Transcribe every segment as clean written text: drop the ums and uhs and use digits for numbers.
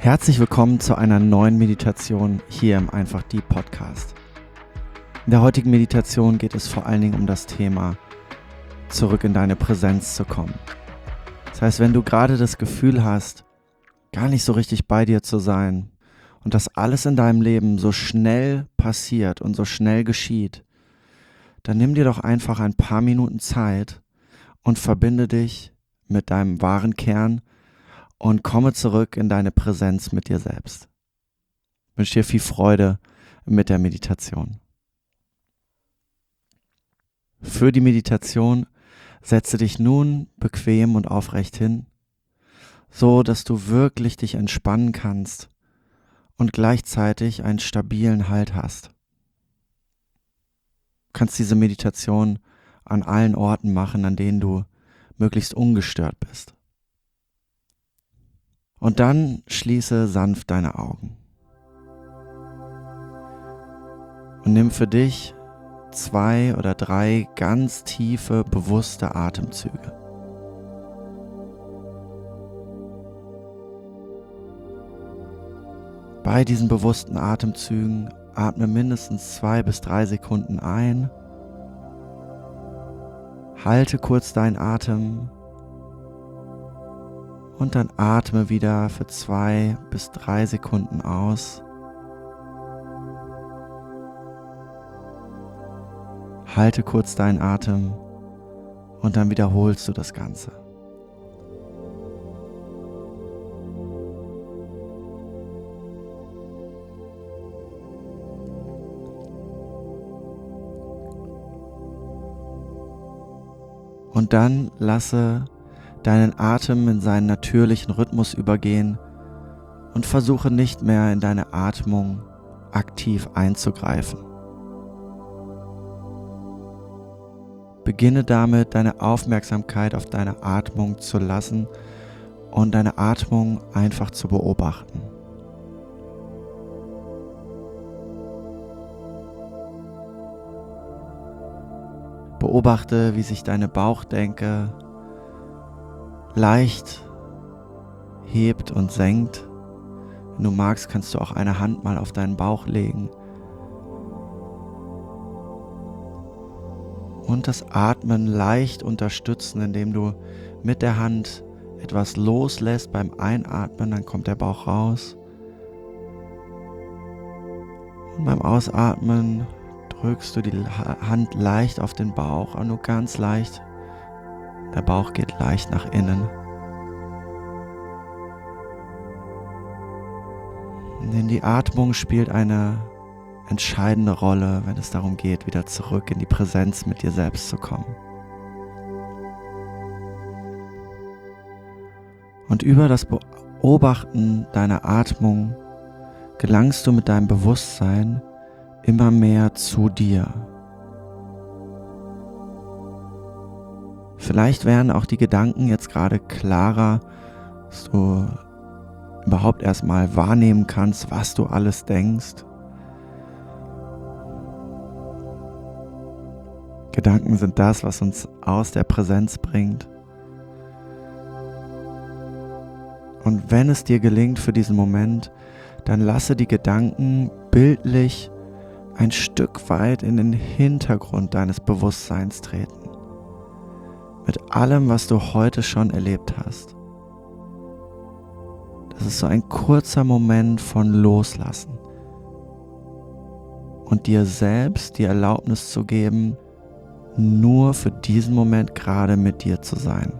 Herzlich willkommen zu einer neuen Meditation hier im Einfach Deep Podcast. In der heutigen Meditation geht es vor allen Dingen um das Thema, zurück in deine Präsenz zu kommen. Das heißt, wenn du gerade das Gefühl hast, gar nicht so richtig bei dir zu sein und dass alles in deinem Leben so schnell passiert und so schnell geschieht, dann nimm dir doch einfach ein paar Minuten Zeit und verbinde dich mit deinem wahren Kern und komme zurück in deine Präsenz mit dir selbst. Ich wünsche dir viel Freude mit der Meditation. Für die Meditation setze dich nun bequem und aufrecht hin, so dass du wirklich dich entspannen kannst und gleichzeitig einen stabilen Halt hast. Du kannst diese Meditation an allen Orten machen, an denen du möglichst ungestört bist. Und dann schließe sanft deine Augen. Und nimm für dich 2 oder 3 ganz tiefe, bewusste Atemzüge. Bei diesen bewussten Atemzügen atme mindestens 2 bis 3 Sekunden ein. Halte kurz deinen Atem. Und dann atme wieder für 2 bis 3 Sekunden aus. Halte kurz deinen Atem und dann wiederholst du das Ganze. Und dann lasse deinen Atem in seinen natürlichen Rhythmus übergehen und versuche nicht mehr in deine Atmung aktiv einzugreifen. Beginne damit, deine Aufmerksamkeit auf deine Atmung zu lassen und deine Atmung einfach zu beobachten. Beobachte, wie sich deine Bauchdenke leicht hebt und senkt. Wenn du magst, kannst du auch eine Hand mal auf deinen Bauch legen. Und das Atmen leicht unterstützen, indem du mit der Hand etwas loslässt beim Einatmen, dann kommt der Bauch raus. Und beim Ausatmen drückst du die Hand leicht auf den Bauch, aber nur ganz leicht. Der Bauch geht leicht nach innen. Denn die Atmung spielt eine entscheidende Rolle, wenn es darum geht, wieder zurück in die Präsenz mit dir selbst zu kommen. Und über das Beobachten deiner Atmung gelangst du mit deinem Bewusstsein immer mehr zu dir. Vielleicht werden auch die Gedanken jetzt gerade klarer, dass du überhaupt erstmal wahrnehmen kannst, was du alles denkst. Gedanken sind das, was uns aus der Präsenz bringt. Und wenn es dir gelingt für diesen Moment, dann lasse die Gedanken bildlich ein Stück weit in den Hintergrund deines Bewusstseins treten. Mit allem, was du heute schon erlebt hast. Das ist so ein kurzer Moment von Loslassen. Und dir selbst die Erlaubnis zu geben, nur für diesen Moment gerade mit dir zu sein.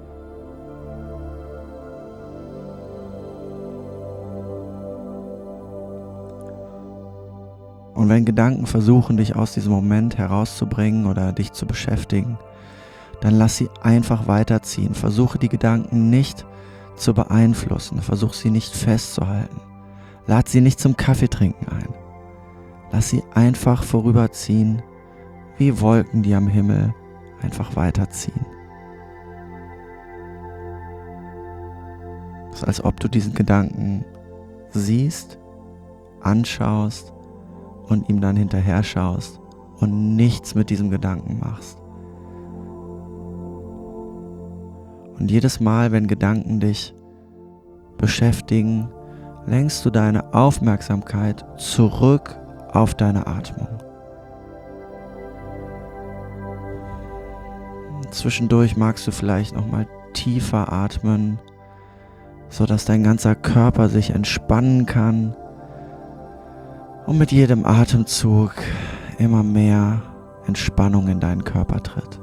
Und wenn Gedanken versuchen, dich aus diesem Moment herauszubringen oder dich zu beschäftigen, dann lass sie einfach weiterziehen. Versuche die Gedanken nicht zu beeinflussen. Versuch sie nicht festzuhalten. Lad sie nicht zum Kaffeetrinken ein. Lass sie einfach vorüberziehen, wie Wolken, die am Himmel einfach weiterziehen. Es ist, als ob du diesen Gedanken siehst, anschaust und ihm dann hinterher schaust und nichts mit diesem Gedanken machst. Und jedes Mal, wenn Gedanken dich beschäftigen, lenkst du deine Aufmerksamkeit zurück auf deine Atmung. Zwischendurch magst du vielleicht nochmal tiefer atmen, sodass dein ganzer Körper sich entspannen kann und mit jedem Atemzug immer mehr Entspannung in deinen Körper tritt.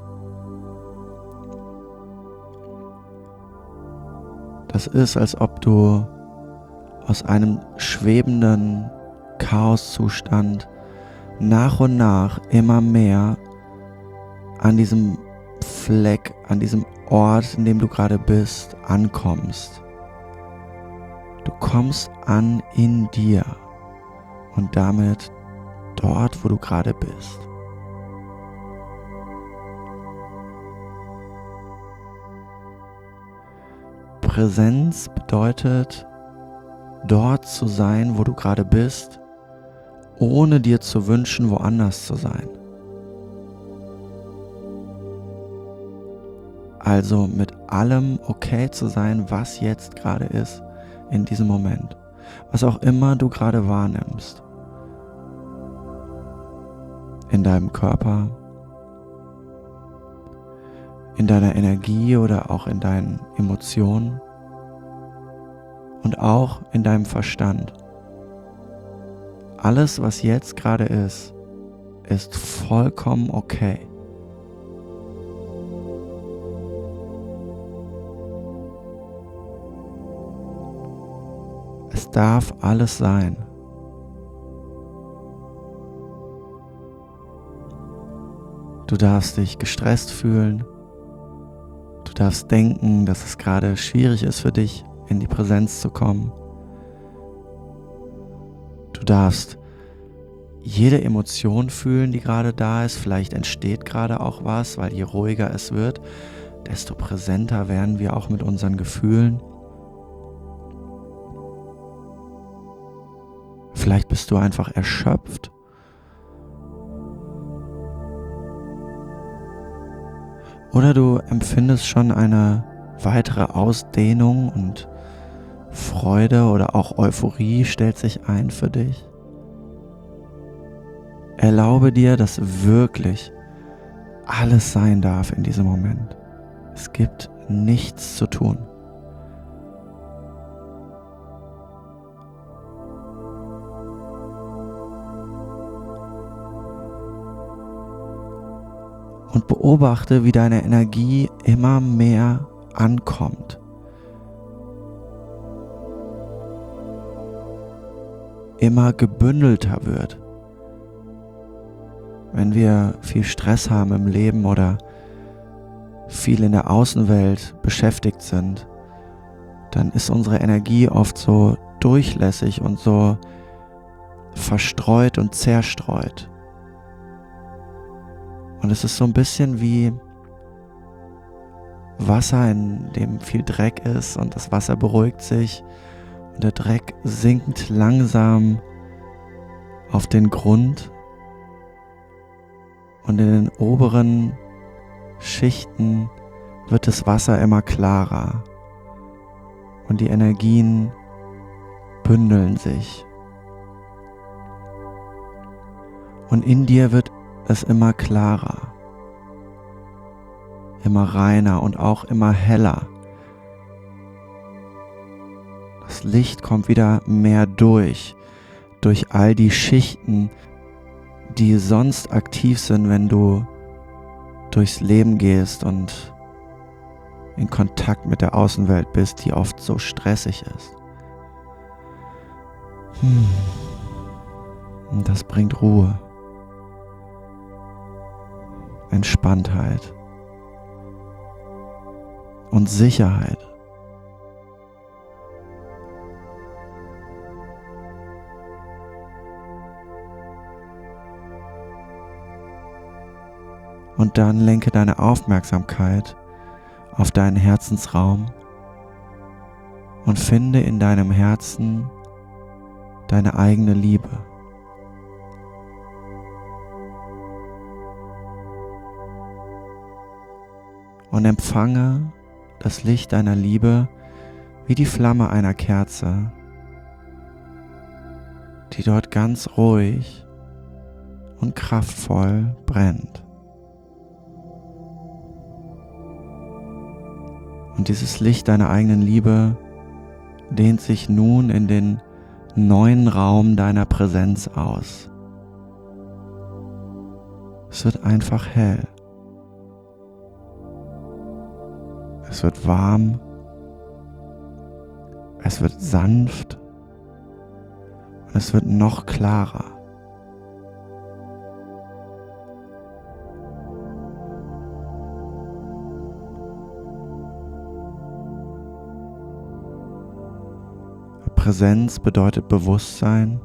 Das ist, als ob du aus einem schwebenden Chaoszustand nach und nach immer mehr an diesem Fleck, an diesem Ort, in dem du gerade bist, ankommst. Du kommst an in dir und damit dort, wo du gerade bist. Präsenz bedeutet, dort zu sein, wo du gerade bist, ohne dir zu wünschen, woanders zu sein. Also mit allem okay zu sein, was jetzt gerade ist, in diesem Moment. Was auch immer du gerade wahrnimmst. In deinem Körper, in deiner Energie oder auch in deinen Emotionen und auch in deinem Verstand. Alles, was jetzt gerade ist vollkommen okay. Es darf alles sein. Du darfst dich gestresst fühlen. Du darfst denken, dass es gerade schwierig ist für dich, in die Präsenz zu kommen. Du darfst jede Emotion fühlen, die gerade da ist. Vielleicht entsteht gerade auch was, weil je ruhiger es wird, desto präsenter werden wir auch mit unseren Gefühlen. Vielleicht bist du einfach erschöpft. Oder du empfindest schon eine weitere Ausdehnung und Freude oder auch Euphorie stellt sich ein für dich. Erlaube dir, dass wirklich alles sein darf in diesem Moment. Es gibt nichts zu tun. Und beobachte, wie deine Energie immer mehr ankommt. Immer gebündelter wird. Wenn wir viel Stress haben im Leben oder viel in der Außenwelt beschäftigt sind, dann ist unsere Energie oft so durchlässig und so verstreut und zerstreut. Und es ist so ein bisschen wie Wasser, in dem viel Dreck ist und das Wasser beruhigt sich und der Dreck sinkt langsam auf den Grund und in den oberen Schichten wird das Wasser immer klarer und die Energien bündeln sich. Und in dir wird es immer klarer, immer reiner und auch immer heller. Das Licht kommt wieder mehr durch all die Schichten, die sonst aktiv sind, wenn du durchs Leben gehst und in Kontakt mit der Außenwelt bist, die oft so stressig ist. Und das bringt Ruhe, Entspanntheit und Sicherheit. Und dann lenke deine Aufmerksamkeit auf deinen Herzensraum und finde in deinem Herzen deine eigene Liebe. Und empfange das Licht deiner Liebe wie die Flamme einer Kerze die dort ganz ruhig und kraftvoll brennt. Und dieses Licht deiner eigenen Liebe dehnt sich nun in den neuen Raum deiner Präsenz aus. Es wird einfach hell. Es wird warm. Es wird sanft. Und es wird noch klarer. Präsenz bedeutet Bewusstsein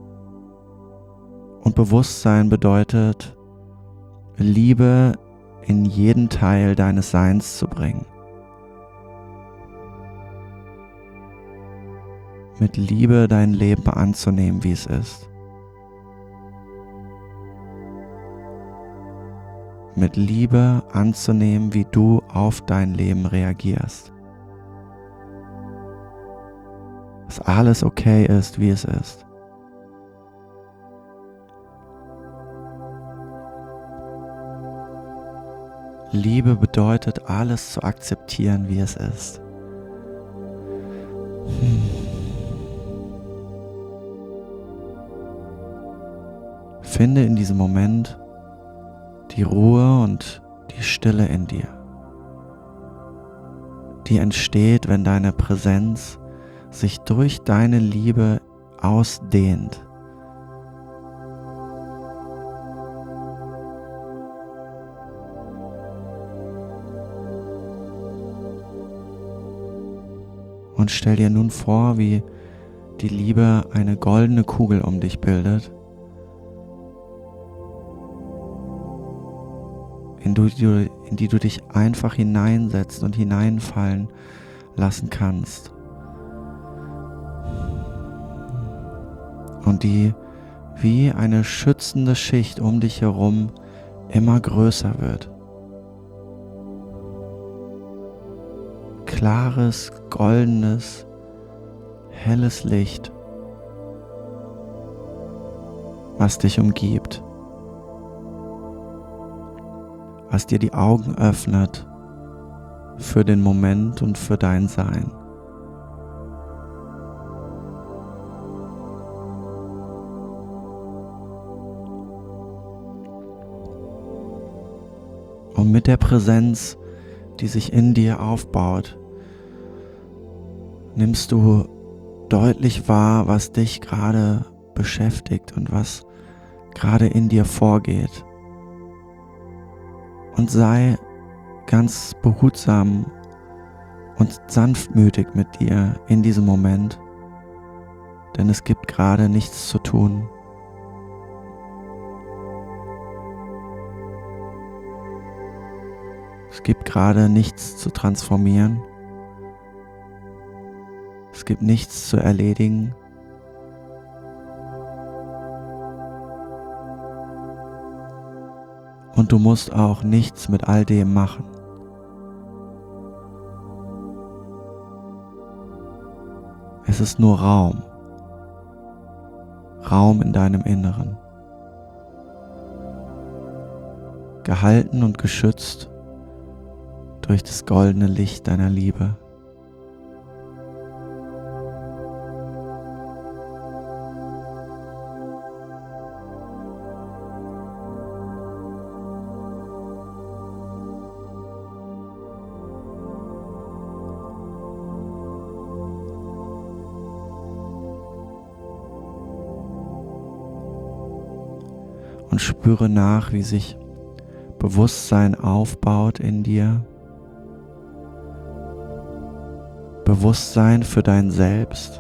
und Bewusstsein bedeutet Liebe in jeden Teil deines Seins zu bringen. Mit Liebe dein Leben anzunehmen, wie es ist. Mit Liebe anzunehmen, wie du auf dein Leben reagierst. Dass alles okay ist, wie es ist. Liebe bedeutet, alles zu akzeptieren, wie es ist. Finde in diesem Moment die Ruhe und die Stille in dir, die entsteht, wenn deine Präsenz sich durch deine Liebe ausdehnt. Und stell dir nun vor, wie die Liebe eine goldene Kugel um dich bildet, in die du dich einfach hineinsetzt und hineinfallen lassen kannst. Und die wie eine schützende Schicht um dich herum immer größer wird. Klares, goldenes, helles Licht, was dich umgibt, was dir die Augen öffnet für den Moment und für dein Sein. Und mit der Präsenz, die sich in dir aufbaut, nimmst du deutlich wahr, was dich gerade beschäftigt und was gerade in dir vorgeht. Und sei ganz behutsam und sanftmütig mit dir in diesem Moment, denn es gibt gerade nichts zu tun. Es gibt gerade nichts zu transformieren. Es gibt nichts zu erledigen. Und du musst auch nichts mit all dem machen. Es ist nur Raum. Raum in deinem Inneren. Gehalten und geschützt durch das goldene Licht deiner Liebe. Und spüre nach, wie sich Bewusstsein aufbaut in dir. Bewusstsein für dein Selbst.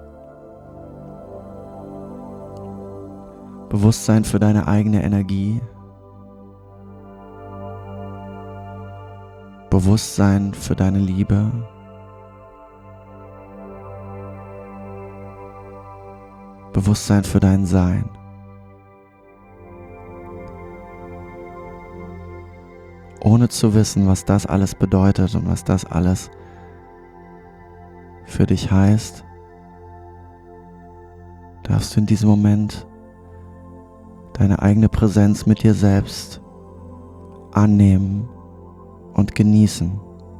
Bewusstsein für deine eigene Energie. Bewusstsein für deine Liebe. Bewusstsein für dein Sein. Ohne zu wissen, was das alles bedeutet und was das alles für dich heißt, darfst du in diesem Moment deine eigene Präsenz mit dir selbst annehmen und genießen,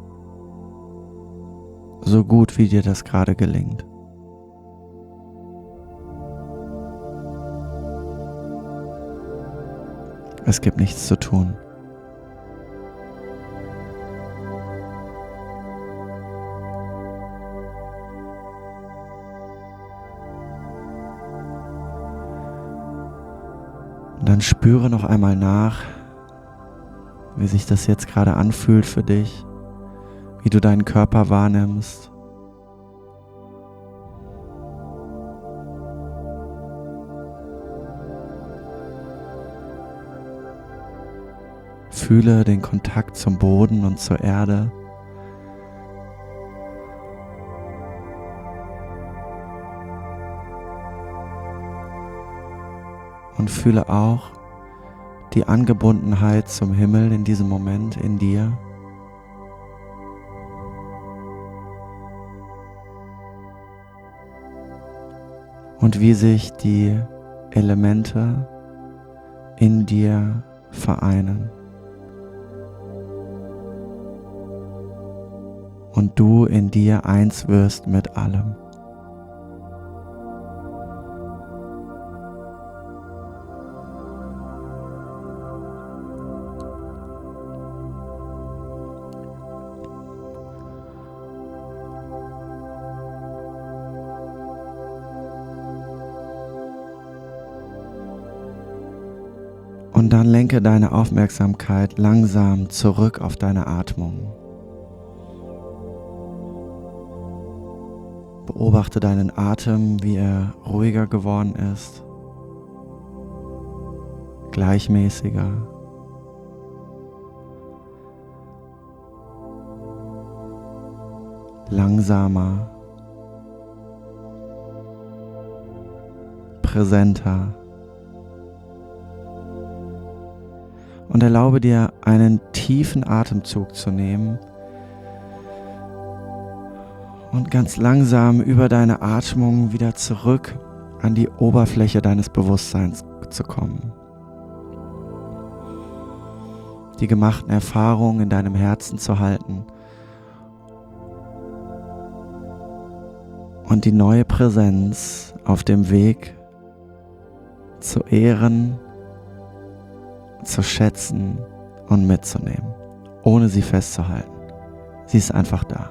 so gut wie dir das gerade gelingt. Es gibt nichts zu tun. Und dann spüre noch einmal nach, wie sich das jetzt gerade anfühlt für dich, wie du deinen Körper wahrnimmst. Fühle den Kontakt zum Boden und zur Erde. Und fühle auch die Angebundenheit zum Himmel in diesem Moment in dir. Und wie sich die Elemente in dir vereinen. Und du in dir eins wirst mit allem. Und dann lenke deine Aufmerksamkeit langsam zurück auf deine Atmung. Beobachte deinen Atem, wie er ruhiger geworden ist, gleichmäßiger. Langsamer, präsenter. Und erlaube dir, einen tiefen Atemzug zu nehmen und ganz langsam über deine Atmung wieder zurück an die Oberfläche deines Bewusstseins zu kommen. Die gemachten Erfahrungen in deinem Herzen zu halten und die neue Präsenz auf dem Weg zu ehren, zu schätzen und mitzunehmen, ohne sie festzuhalten. Sie ist einfach da.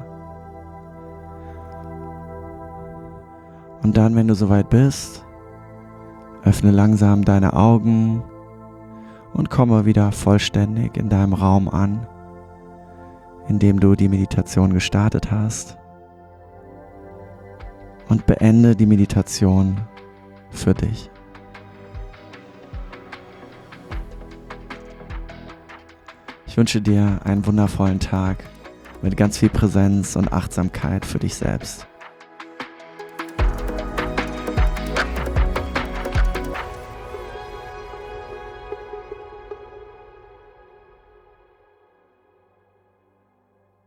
Und dann, wenn du soweit bist, öffne langsam deine Augen und komme wieder vollständig in deinem Raum an, in dem du die Meditation gestartet hast, und beende die Meditation für dich. Ich wünsche dir einen wundervollen Tag mit ganz viel Präsenz und Achtsamkeit für dich selbst.